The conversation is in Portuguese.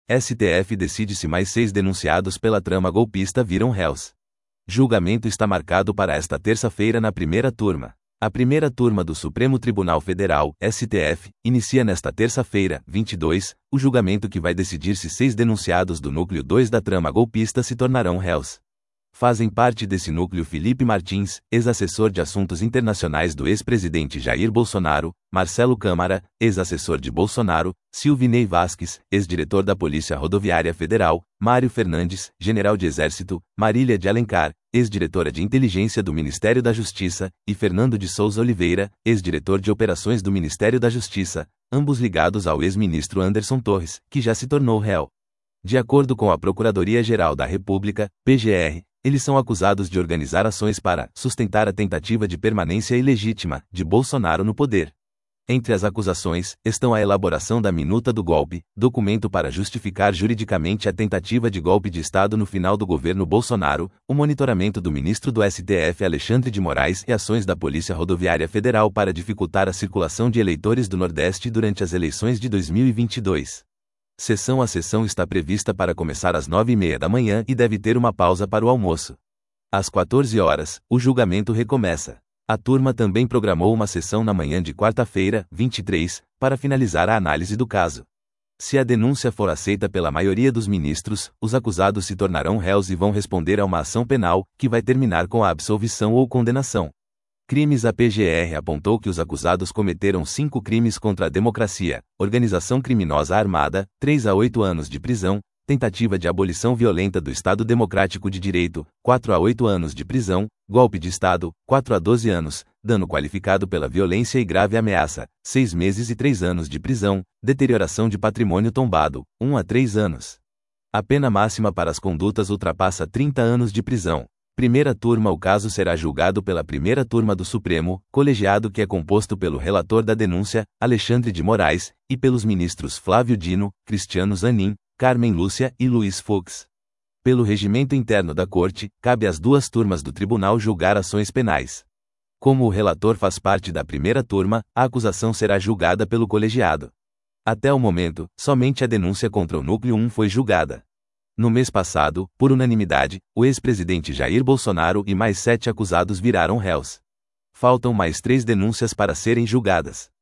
STF decide se mais 6 denunciados pela trama golpista viram réus. Julgamento está marcado para esta terça-feira na primeira turma. A primeira turma do Supremo Tribunal Federal, STF, inicia nesta terça-feira, 22, o julgamento que vai decidir se 6 denunciados do núcleo 2 da trama golpista se tornarão réus. Fazem parte desse núcleo Felipe Martins, ex-assessor de assuntos internacionais do ex-presidente Jair Bolsonaro, Marcelo Câmara, ex-assessor de Bolsonaro, Silvinei Vasquez, ex-diretor da Polícia Rodoviária Federal, Mário Fernandes, general de Exército, Marília de Alencar, ex-diretora de Inteligência do Ministério da Justiça, e Fernando de Souza Oliveira, ex-diretor de Operações do Ministério da Justiça, ambos ligados ao ex-ministro Anderson Torres, que já se tornou réu. De acordo com a Procuradoria-Geral da República, PGR, eles são acusados de organizar ações para sustentar a tentativa de permanência ilegítima de Bolsonaro no poder. Entre as acusações, estão a elaboração da minuta do golpe, documento para justificar juridicamente a tentativa de golpe de Estado no final do governo Bolsonaro, o monitoramento do ministro do STF Alexandre de Moraes e ações da Polícia Rodoviária Federal para dificultar a circulação de eleitores do Nordeste durante as eleições de 2022. A sessão está prevista para começar às 9h30 da manhã e deve ter uma pausa para o almoço. Às 14 horas, o julgamento recomeça. A turma também programou uma sessão na manhã de quarta-feira, 23, para finalizar a análise do caso. Se a denúncia for aceita pela maioria dos ministros, os acusados se tornarão réus e vão responder a uma ação penal, que vai terminar com a absolvição ou condenação. Crimes. A PGR apontou que os acusados cometeram 5 crimes contra a democracia: organização criminosa armada, 3 a 8 anos de prisão; tentativa de abolição violenta do Estado Democrático de Direito, 4 a 8 anos de prisão; golpe de Estado, 4 a 12 anos; dano qualificado pela violência e grave ameaça, 6 meses e 3 anos de prisão; deterioração de patrimônio tombado, 1 a 3 anos. A pena máxima para as condutas ultrapassa 30 anos de prisão. Primeira turma. O caso será julgado pela primeira turma do Supremo, colegiado que é composto pelo relator da denúncia, Alexandre de Moraes, e pelos ministros Flávio Dino, Cristiano Zanin, Carmen Lúcia e Luiz Fux. Pelo regimento interno da Corte, cabe às 2 turmas do tribunal julgar ações penais. Como o relator faz parte da primeira turma, a acusação será julgada pelo colegiado. Até o momento, somente a denúncia contra o Núcleo 1 foi julgada. No mês passado, por unanimidade, o ex-presidente Jair Bolsonaro e mais 7 acusados viraram réus. Faltam mais 3 denúncias para serem julgadas.